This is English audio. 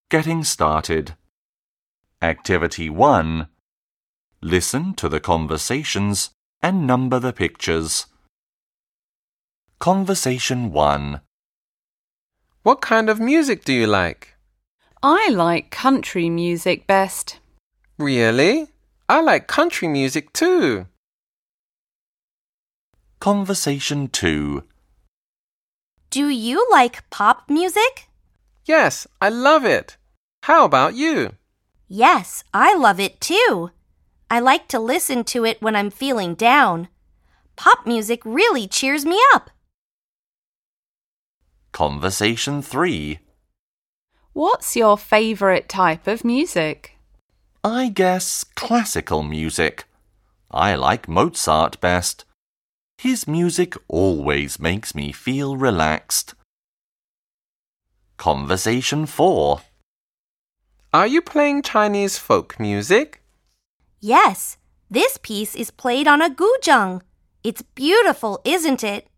Getting started. Activity 1. Listen to the conversations and number the pictures. Conversation 1. What kind of music do you like? I like country music best. Really? I like country music too. Conversation 2. Do you like pop music? Yes, I love it. How about you? Yes, I love it too. I like to listen to it when I'm feeling down. Pop music really cheers me up. Conversation 3. What's your favourite type of music? I guess classical music. I like Mozart best. His music always makes me feel relaxed. Conversation 4. Are you playing Chinese folk music? Yes, this piece is played on a guzheng. It's beautiful, isn't it?